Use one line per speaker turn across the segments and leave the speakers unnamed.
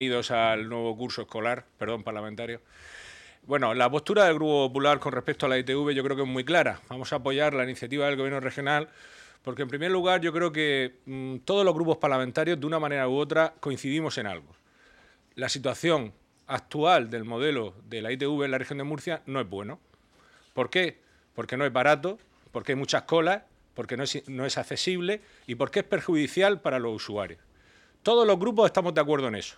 Bienvenidos al nuevo curso escolar, perdón, parlamentario. Bueno, la postura del Grupo Popular con respecto a la ITV yo creo que es muy clara. Vamos a apoyar la iniciativa del Gobierno regional porque, en primer lugar, yo creo que todos los grupos parlamentarios, de una manera u otra, coincidimos en algo. La situación actual del modelo de la ITV en la región de Murcia no es bueno. ¿Por qué? Porque no es barato, porque hay muchas colas, porque no es accesible y porque es perjudicial para los usuarios. Todos los grupos estamos de acuerdo en eso.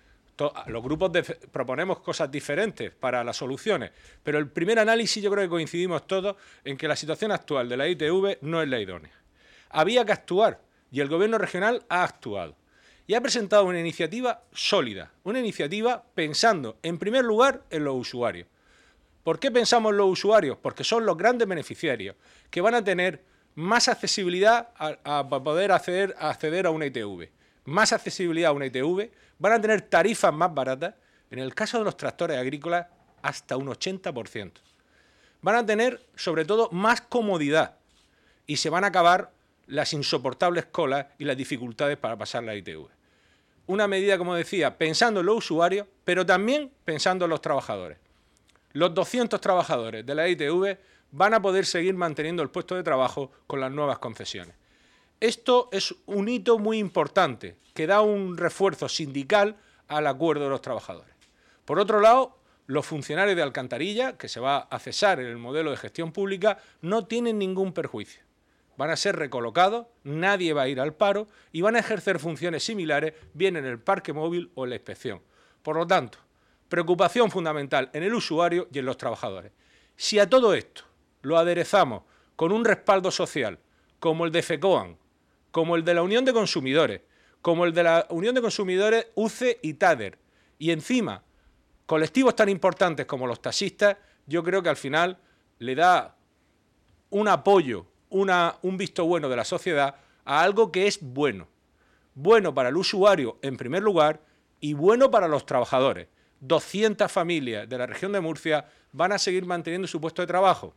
Los grupos proponemos cosas diferentes para las soluciones, pero el primer análisis yo creo que coincidimos todos en que la situación actual de la ITV no es la idónea. Había que actuar y el Gobierno regional ha actuado y ha presentado una iniciativa sólida, una iniciativa pensando en primer lugar en los usuarios. ¿Por qué pensamos en los usuarios? Porque son los grandes beneficiarios que van a tener más accesibilidad a poder acceder a una ITV. Más accesibilidad a una ITV, van a tener tarifas más baratas, en el caso de los tractores agrícolas, hasta un 80%. Van a tener, sobre todo, más comodidad y se van a acabar las insoportables colas y las dificultades para pasar la ITV. Una medida, como decía, pensando en los usuarios, pero también pensando en los trabajadores. Los 200 trabajadores de la ITV van a poder seguir manteniendo el puesto de trabajo con las nuevas concesiones. Esto es un hito muy importante que da un refuerzo sindical al acuerdo de los trabajadores. Por otro lado, los funcionarios de Alcantarilla, que se va a cesar en el modelo de gestión pública, no tienen ningún perjuicio. Van a ser recolocados, nadie va a ir al paro y van a ejercer funciones similares, bien en el parque móvil o en la inspección. Por lo tanto, preocupación fundamental en el usuario y en los trabajadores. Si a todo esto lo aderezamos con un respaldo social, como el de FECOAN, como el de la Unión de Consumidores, como el de la Unión de Consumidores UCE y TADER, y encima colectivos tan importantes como los taxistas, yo creo que al final le da un apoyo, un visto bueno de la sociedad a algo que es bueno. Bueno para el usuario en primer lugar y bueno para los trabajadores. 200 familias de la región de Murcia van a seguir manteniendo su puesto de trabajo.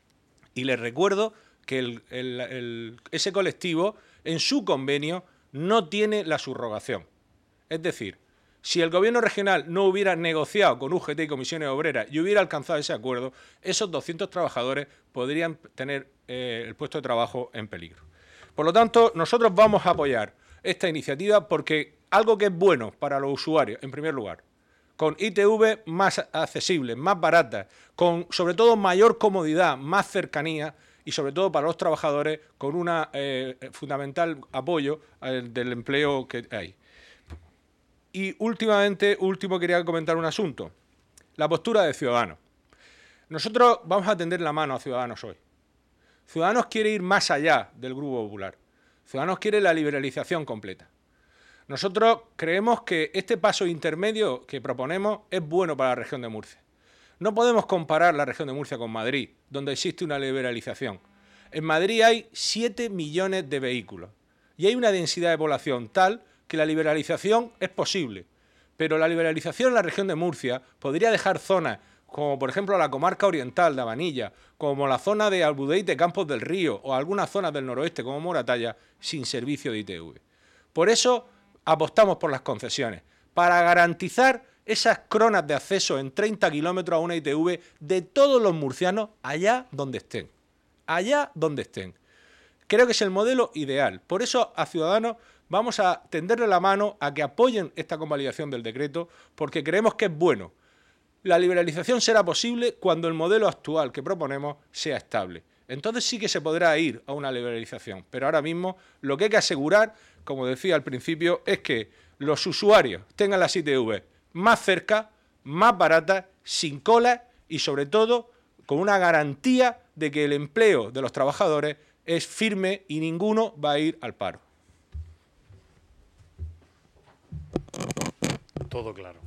Y les recuerdo que ese colectivo en su convenio no tiene la subrogación. Es decir, si el Gobierno regional no hubiera negociado con UGT y comisiones obreras y hubiera alcanzado ese acuerdo, esos 200 trabajadores podrían tener el puesto de trabajo en peligro. Por lo tanto, nosotros vamos a apoyar esta iniciativa porque algo que es bueno para los usuarios, en primer lugar, con ITV más accesibles, más baratas, con sobre todo mayor comodidad, más cercanía y sobre todo para los trabajadores con un fundamental apoyo del empleo que hay. Y último quería comentar un asunto, la postura de Ciudadanos. Nosotros vamos a tender la mano a Ciudadanos hoy. Ciudadanos quiere ir más allá del Grupo Popular. Ciudadanos quiere la liberalización completa. Nosotros creemos que este paso intermedio que proponemos es bueno para la región de Murcia. No podemos comparar la región de Murcia con Madrid, donde existe una liberalización. En Madrid hay 7 millones de vehículos y hay una densidad de población tal que la liberalización es posible. Pero la liberalización en la región de Murcia podría dejar zonas como por ejemplo la comarca oriental de Abanilla, como la zona de Albudeite, Campos del Río o algunas zonas del noroeste como Moratalla, sin servicio de ITV. Por eso apostamos por las concesiones, para garantizar esas cronas de acceso en 30 kilómetros a una ITV de todos los murcianos allá donde estén. Allá donde estén. Creo que es el modelo ideal. Por eso a Ciudadanos vamos a tenderle la mano a que apoyen esta convalidación del decreto, porque creemos que es bueno. La liberalización será posible cuando el modelo actual que proponemos sea estable. Entonces sí que se podrá ir a una liberalización, pero ahora mismo lo que hay que asegurar, como decía al principio, es que los usuarios tengan las ITV más cerca, más baratas, sin cola y sobre todo con una garantía de que el empleo de los trabajadores es firme y ninguno va a ir al paro.
Todo claro.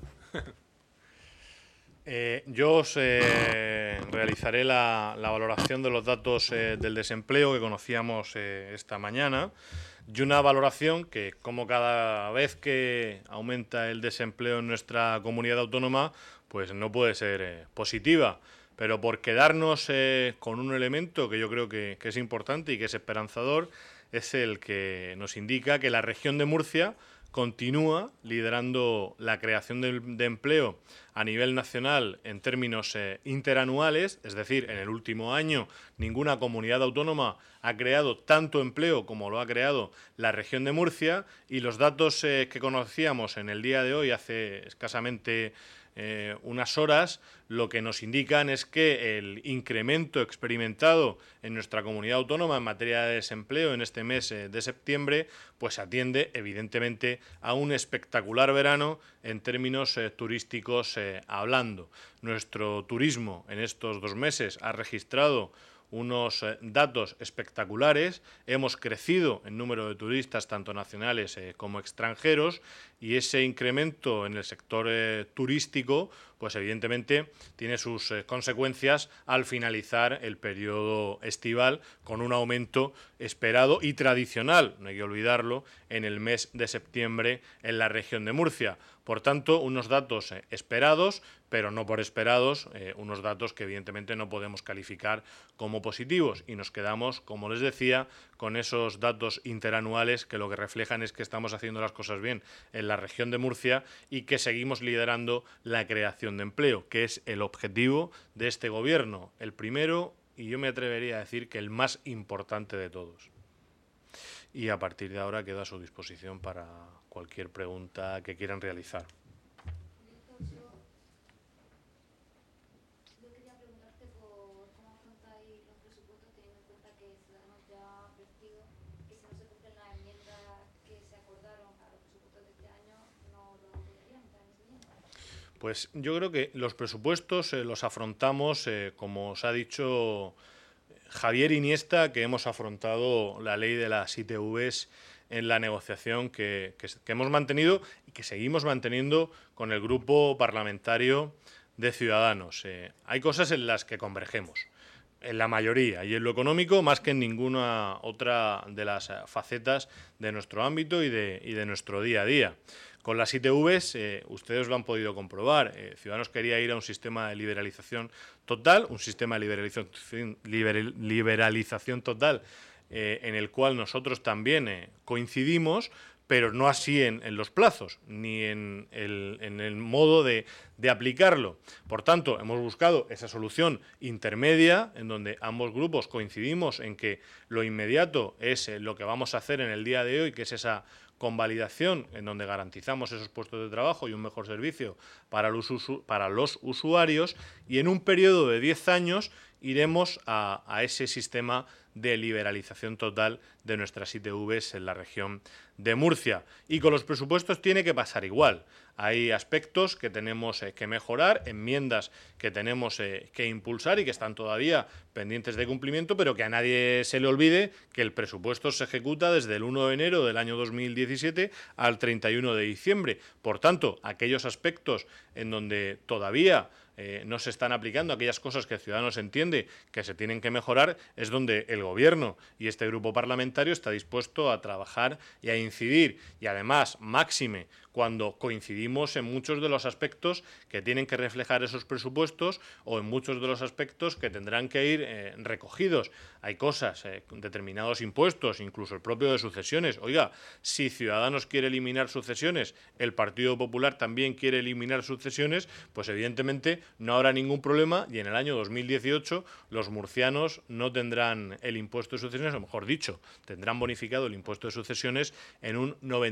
Yo os realizaré la valoración de los datos del desempleo que conocíamos esta mañana y una valoración que, como cada vez que aumenta el desempleo en nuestra comunidad autónoma, pues no puede ser positiva. Pero por quedarnos con un elemento que yo creo que es importante y que es esperanzador, es el que nos indica que la región de Murcia, continúa liderando la creación de empleo a nivel nacional en términos interanuales, es decir, en el último año ninguna comunidad autónoma ha creado tanto empleo como lo ha creado la región de Murcia, y los datos que conocíamos en el día de hoy, hace escasamente unas horas, lo que nos indican es que el incremento experimentado en nuestra comunidad autónoma en materia de desempleo en este mes de septiembre, pues atiende evidentemente a un espectacular verano en términos turísticos hablando. Nuestro turismo en estos 2 meses ha registrado unos datos espectaculares, hemos crecido en número de turistas tanto nacionales como extranjeros, y ese incremento en el sector turístico pues evidentemente tiene sus consecuencias al finalizar el periodo estival, con un aumento esperado y tradicional, no hay que olvidarlo, en el mes de septiembre en la región de Murcia. Por tanto, unos datos esperados, pero no por esperados, unos datos que evidentemente no podemos calificar como positivos, y nos quedamos, como les decía, con esos datos interanuales que lo que reflejan es que estamos haciendo las cosas bien en la región de Murcia y que seguimos liderando la creación de empleo, que es el objetivo de este gobierno, el primero y yo me atrevería a decir que el más importante de todos. Y a partir de ahora quedo a su disposición para cualquier pregunta que quieran realizar.
Yo quería preguntarte por cómo afrontáis los presupuestos, teniendo en cuenta que Ciudadanos ya ha advertido que si no se cumplen las enmiendas que se acordaron para los presupuestos de este año, no lo apoyarían en esa enmienda.
Pues yo creo que los presupuestos los afrontamos, como os ha dicho Javier Iniesta, que hemos afrontado la ley de las ITVs en la negociación que hemos mantenido y que seguimos manteniendo con el grupo parlamentario de Ciudadanos. Hay cosas en las que convergemos, en la mayoría, y en lo económico más que en ninguna otra de las facetas de nuestro ámbito y de nuestro día a día. Con las ITVs, ustedes lo han podido comprobar, Ciudadanos quería ir a un sistema de liberalización total, un sistema de liberalización total en el cual nosotros también coincidimos, pero no así en los plazos, ni en el modo de aplicarlo. Por tanto, hemos buscado esa solución intermedia, en donde ambos grupos coincidimos en que lo inmediato es lo que vamos a hacer en el día de hoy, que es esa convalidación, en donde garantizamos esos puestos de trabajo y un mejor servicio para los usuarios, y en un periodo de 10 años iremos a ese sistema de liberalización total de nuestras ITVs en la región de Murcia. Y con los presupuestos tiene que pasar igual. Hay aspectos que tenemos que mejorar, enmiendas que tenemos que impulsar y que están todavía pendientes de cumplimiento, pero que a nadie se le olvide que el presupuesto se ejecuta desde el 1 de enero del año 2017 al 31 de diciembre. Por tanto, aquellos aspectos en donde todavía no se están aplicando, aquellas cosas que Ciudadanos entiende que se tienen que mejorar, es donde el Gobierno y este grupo parlamentario está dispuesto a trabajar y a incidir. Y además, máxime, cuando coincidimos en muchos de los aspectos que tienen que reflejar esos presupuestos o en muchos de los aspectos que tendrán que ir recogidos. Hay cosas, determinados impuestos, incluso el propio de sucesiones. Oiga, si Ciudadanos quiere eliminar sucesiones, el Partido Popular también quiere eliminar sucesiones, pues evidentemente no habrá ningún problema, y en el año 2018 los murcianos no tendrán el impuesto de sucesiones, o mejor dicho, tendrán bonificado el impuesto de sucesiones en un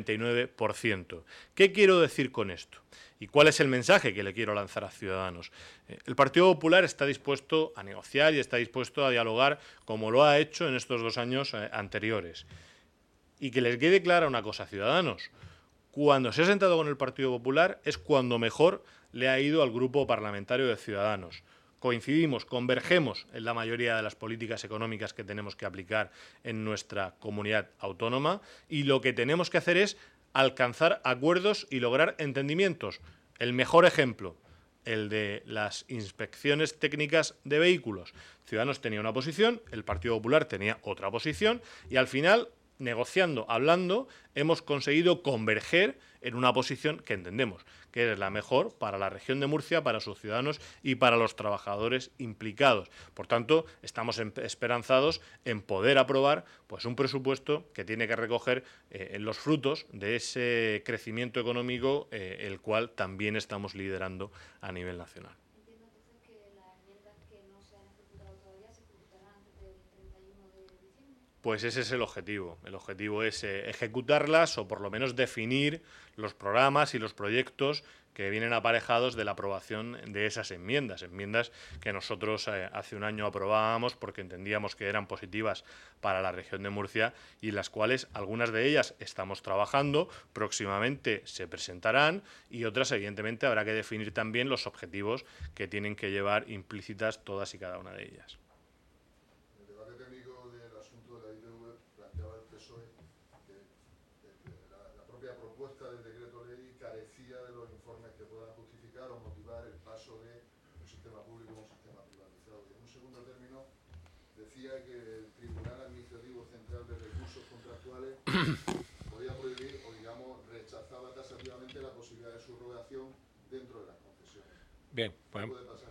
99%. ¿Qué quiero decir con esto? ¿Y cuál es el mensaje que le quiero lanzar a Ciudadanos? El Partido Popular está dispuesto a negociar y está dispuesto a dialogar como lo ha hecho en estos 2 años anteriores. Y que les quede clara una cosa a Ciudadanos. Cuando se ha sentado con el Partido Popular es cuando mejor le ha ido al grupo parlamentario de Ciudadanos. Coincidimos, convergemos en la mayoría de las políticas económicas que tenemos que aplicar en nuestra comunidad autónoma, y lo que tenemos que hacer es alcanzar acuerdos y lograr entendimientos. El mejor ejemplo, el de las inspecciones técnicas de vehículos. Ciudadanos tenía una posición, el Partido Popular tenía otra posición, y al final negociando, hablando, hemos conseguido converger en una posición que entendemos que es la mejor para la región de Murcia, para sus ciudadanos y para los trabajadores implicados. Por tanto, estamos esperanzados en poder aprobar pues un presupuesto que tiene que recoger los frutos de ese crecimiento económico, el cual también estamos liderando a nivel nacional.
Entiendo entonces que las enmiendas que no se han ejecutado todavía se ejecutarán antes del 31 de diciembre.
Pues ese es el objetivo. El objetivo es ejecutarlas o por lo menos definir los programas y los proyectos que vienen aparejados de la aprobación de esas enmiendas que nosotros hace un año aprobábamos porque entendíamos que eran positivas para la región de Murcia y las cuales algunas de ellas estamos trabajando, próximamente se presentarán y otras evidentemente habrá que definir también los objetivos que tienen que llevar implícitas todas y cada una de ellas.
Propuesta del decreto ley carecía de los informes que puedan justificar o motivar el paso de un sistema público a un sistema privatizado. Y en un segundo término decía que el Tribunal Administrativo Central de Recursos Contractuales podía prohibir o, digamos, rechazaba taxativamente la posibilidad de subrogación dentro de las concesiones.
Bien, pues,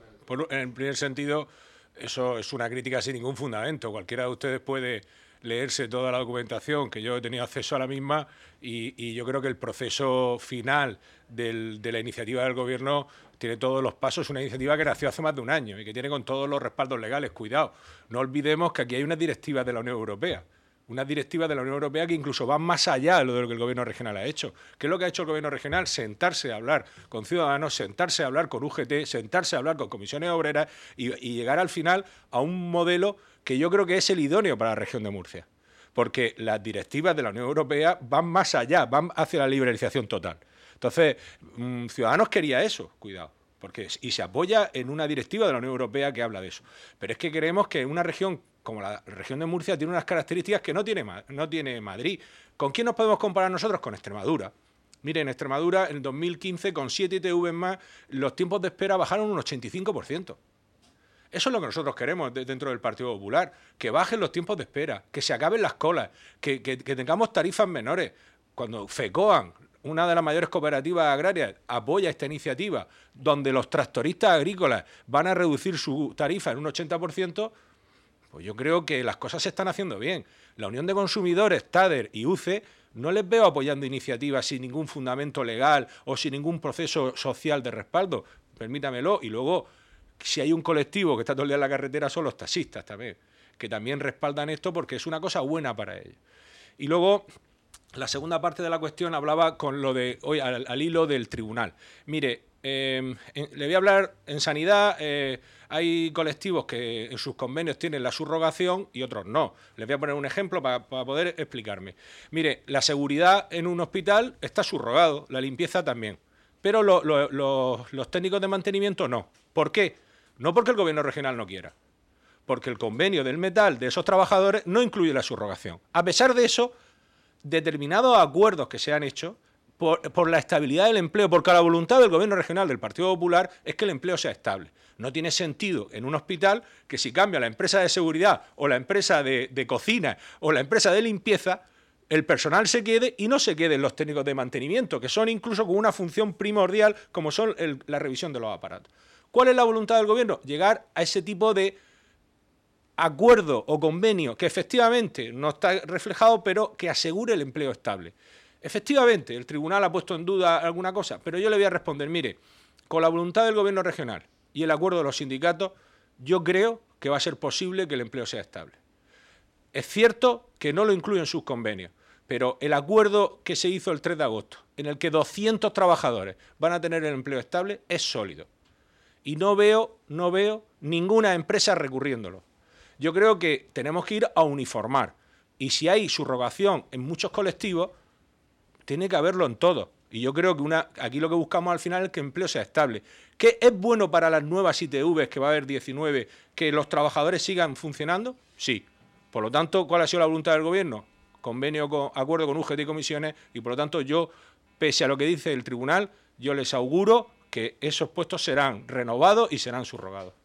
en primer sentido, eso es una crítica sin ningún fundamento. Cualquiera de ustedes puede leerse toda la documentación, que yo he tenido acceso a la misma, y yo creo que el proceso final de la iniciativa del Gobierno tiene todos los pasos. Una iniciativa que nació hace más de un año y que tiene con todos los respaldos legales. Cuidado, no olvidemos que aquí hay unas directivas de la Unión Europea. Unas directivas de la Unión Europea que incluso van más allá de lo que el Gobierno regional ha hecho. ¿Qué es lo que ha hecho el Gobierno regional? Sentarse a hablar con ciudadanos, sentarse a hablar con UGT, sentarse a hablar con comisiones obreras y llegar al final a un modelo que yo creo que es el idóneo para la región de Murcia. Porque las directivas de la Unión Europea van más allá, van hacia la liberalización total. Entonces, Ciudadanos quería eso, cuidado. Y se apoya en una directiva de la Unión Europea que habla de eso. Pero es que creemos que una región como la región de Murcia tiene unas características que no tiene Madrid. ¿Con quién nos podemos comparar nosotros? Con Extremadura. Miren, en Extremadura, en 2015, con 7 ITV más, los tiempos de espera bajaron un 85%. Eso es lo que nosotros queremos dentro del Partido Popular, que bajen los tiempos de espera, que se acaben las colas, que tengamos tarifas menores. Cuando FECOAN, una de las mayores cooperativas agrarias, apoya esta iniciativa, donde los tractoristas agrícolas van a reducir su tarifa en un 80%, pues yo creo que las cosas se están haciendo bien. La Unión de Consumidores, TADER y UCE, no les veo apoyando iniciativas sin ningún fundamento legal o sin ningún proceso social de respaldo, permítamelo, y luego, si hay un colectivo que está todo el día en la carretera, son los taxistas también, que también respaldan esto porque es una cosa buena para ellos. Y luego, la segunda parte de la cuestión hablaba con lo de hoy al hilo del tribunal. Mire, le voy a hablar en sanidad. Hay colectivos que en sus convenios tienen la subrogación y otros no. Les voy a poner un ejemplo para poder explicarme. Mire, la seguridad en un hospital está subrogado, la limpieza también, pero los técnicos de mantenimiento no. ¿Por qué? No porque el Gobierno regional no quiera, porque el convenio del metal de esos trabajadores no incluye la subrogación. A pesar de eso, determinados acuerdos que se han hecho por la estabilidad del empleo, porque la voluntad del Gobierno regional del Partido Popular es que el empleo sea estable. No tiene sentido en un hospital que si cambia la empresa de seguridad o la empresa de cocina o la empresa de limpieza, el personal se quede y no se queden los técnicos de mantenimiento, que son incluso con una función primordial como son la revisión de los aparatos. ¿Cuál es la voluntad del Gobierno? Llegar a ese tipo de acuerdo o convenio que efectivamente no está reflejado, pero que asegure el empleo estable. Efectivamente, el tribunal ha puesto en duda alguna cosa, pero yo le voy a responder, mire, con la voluntad del Gobierno regional y el acuerdo de los sindicatos, yo creo que va a ser posible que el empleo sea estable. Es cierto que no lo incluye en sus convenios, pero el acuerdo que se hizo el 3 de agosto, en el que 200 trabajadores van a tener el empleo estable, es sólido. Y no veo ninguna empresa recurriéndolo. Yo creo que tenemos que ir a uniformar. Y si hay subrogación en muchos colectivos, tiene que haberlo en todos. Y yo creo que aquí lo que buscamos al final es que el empleo sea estable. ¿Que es bueno para las nuevas ITVs, que va a haber 19, que los trabajadores sigan funcionando? Sí. Por lo tanto, ¿cuál ha sido la voluntad del Gobierno? Acuerdo con UGT y comisiones, y por lo tanto yo, pese a lo que dice el tribunal, yo les auguro que esos puestos serán renovados y serán subrogados.